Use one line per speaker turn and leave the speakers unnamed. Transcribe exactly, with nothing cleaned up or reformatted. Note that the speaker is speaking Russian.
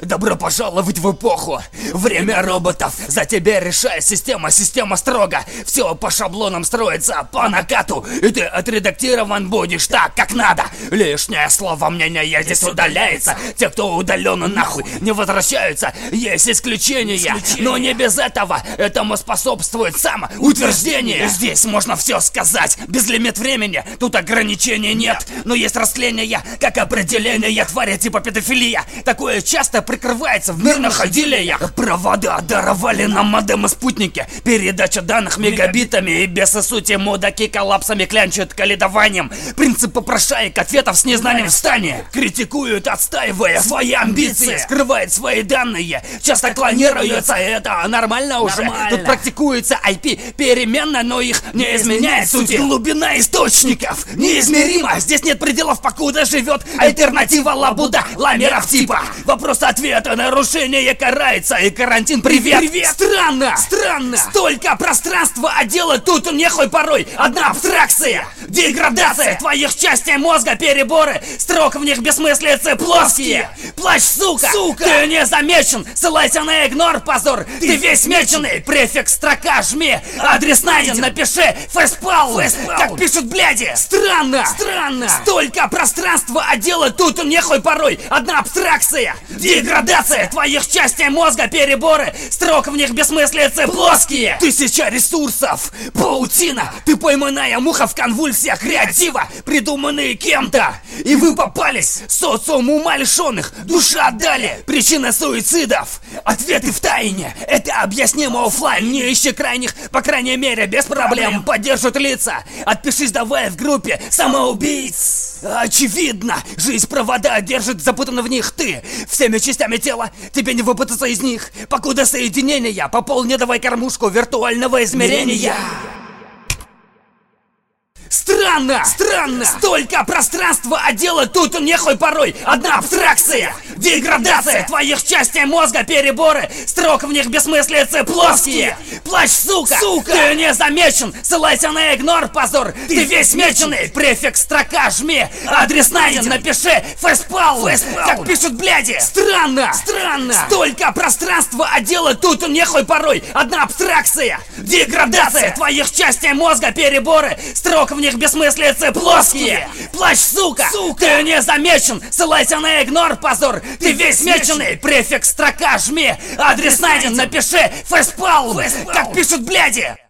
Добро пожаловать в эпоху. Время роботов. За тебя решает система, система строго. Все по шаблонам строится, по накату. И ты отредактирован будешь так, как надо. Лишнее слово мнение здесь удаляется. Те, кто удаленно нахуй не возвращаются. Есть исключения, исключения, но не без этого. Этому способствует самоутверждение. Здесь можно все сказать, без лимит времени. Тут ограничений нет, но есть растление, как определение твари типа педофилия. Такое часто прикрывается в мирных отделениях. Провода даровали нам модемы спутники. Передача данных мегабитами. И без сути мудаки коллапсами клянчат калидованием. Принцип попрошаек ответов с незнанием встания. Критикуют, отстаивая свои амбиции. Скрывает свои данные. Часто клонируются, это нормально уже. Нормально. Тут практикуется ай пи переменная, но их не, не изменяет суть. Глубина источников неизмерима. Здесь нет пределов, покуда живет альтернатива лабуда ламеров типа. Вопрос-ответа, нарушение карается. И карантин, привет. Привет. Странно, странно. Столько пространства, а дело тут нехуй порой. Одна абстракция. Деградация твоих частей мозга, переборы. Строк в них бессмыслицы плоские. Плачь, сука. Сука. Ты не замечен. Ссылайся на игнор, позор. Ты, Ты весь меченый. Префикс строка жми. Адрес найден, напиши фейспал. Как пишут бляди. Странно. Странно. Столько пространства, а дело тут нехуй порой. Одна абстракция. Деградация твоих частей мозга, переборы. Строк в них бессмыслицы плоские. Тысяча ресурсов. Паутина. Ты пойманная муха в конвульсиях креатива, придуманные кем-то. И вы попались. Социум ума лишенных. Душа отдали. Причина суицидов. Ответы в тайне. Это объяснимо оффлайн. Не ищи крайних, по крайней мере, без проблем. Поддержат лица. Отпишись давай в группе самоубийц. Очевидно, жизнь провода держит запутанно в них ты. Всеми частями тела тебе не выпутаться из них. Покуда соединения, пополни давай кормушку виртуального измерения. Странно! Странно! Столько пространства, а дело тут нехуй порой. Одна абстракция. Деградация твоих частей мозга, переборы. Строк в них бессмыслицы плоские. Плачь, сука! Сука! Ты не замечен. Ссылайся на игнор, позор. Ты, Ты весь меченый. Префикс строка жми. Адрес найден, напиши фейспал. Как пишут бляди. Странно! Странно! Столько пространства, а дело тут нехуй порой. Одна абстракция. Деградация твоих частей мозга, переборы. Строк в них бессмыслицы плоские. Плачь, сука! Сука! Ты не замечен. Ссылайся на игнор, позор. Ты, Ты весь меченый. Префикс строка жми. Адрес найден, напиши фейспал. Как пишут бляди.